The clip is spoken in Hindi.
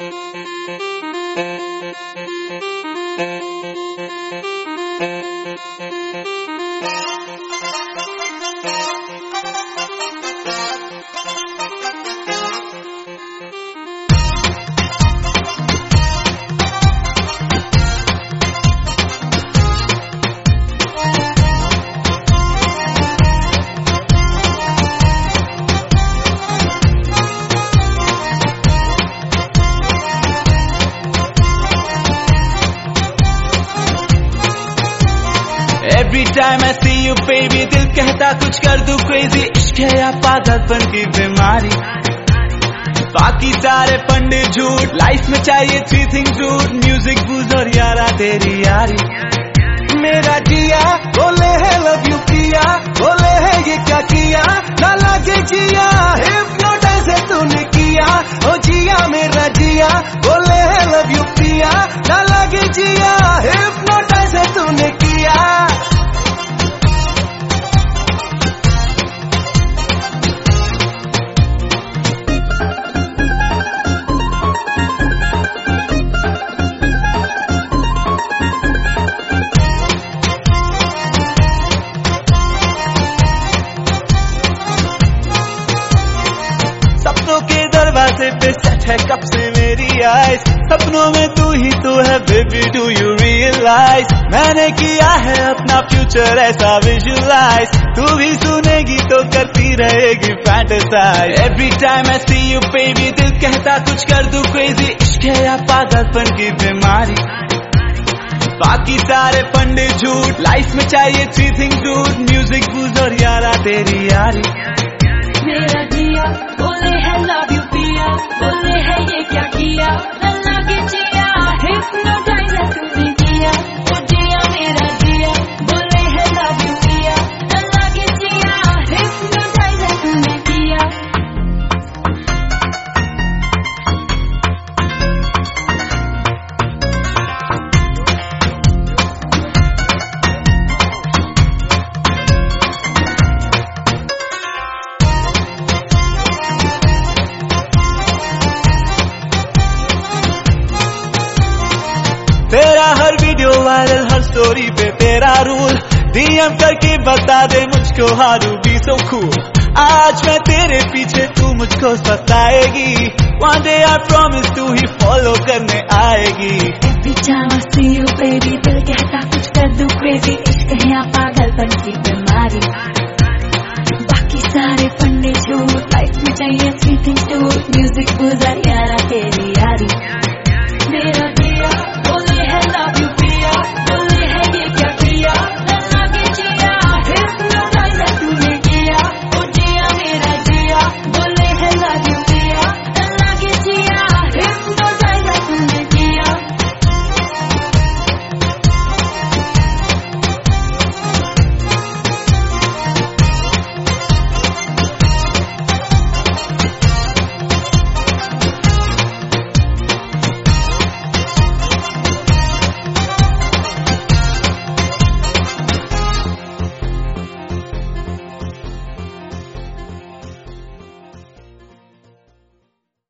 Every time I see you baby दिल कहता कुछ कर दूं crazy, इश्क है या पागलपन की बीमारी। बाकी सारे पंडे झूठ, लाइफ में चाहिए 3 things रूट, म्यूजिक बूज और यारा तेरी यारी। मेरा जिया बोले है लव यू पिया, बोले है ये क्या किया ना लगे जिया, हिप्नोटाइज है तूने किया ओ जिया मेरा जिया, बोले है लव यू पिया ना लगे जिया, हिप्नोटाइज है तूने किया। सपनों के दरवाजे पे सेट है कब से मेरी आइज, सपनों में तू ही तो है बेबी डू यू रियलाइज, मैंने किया है अपना फ्यूचर ऐसा विजुलाइज, तू भी सुनेगी तो करती रहेगी fantasize. Every time I see you baby दिल कहता कुछ कर दूं क्रेजी, इश्क है या पागलपन की बीमारी। बाकी सारे पंडे झूठ, लाइफ में चाहिए 3 things रूट, म्यूजिक बूज और यारा तेरी यारी। मेरा जिया बोले है लव यू पिया, बोले है ये क्या किया ना लगे जिया, हिप्नोटाइज है तूने किया ओ जिया मेरा जिया, बोले है लव यू पिया ना लगे जिया, हिप्नोटाइज है तूने किया। तेरा हर वीडियो वायरल, हर स्टोरी पे तेरा रूल, डीएम करके बता दे मुझको how to be so cool. आज मैं तेरे पीछे तू मुझको सताएगी, one day I promise तू ही फॉलो करने आएगी। Every time I see you baby दिल कहता कुछ कर दूं crazy, इश्क है या पागलपन की बीमारी। बाकी सारे फंडे झूठ, लाइफ में चाहिए 3 things रूट, म्यूजिक बूज और यारा तेरी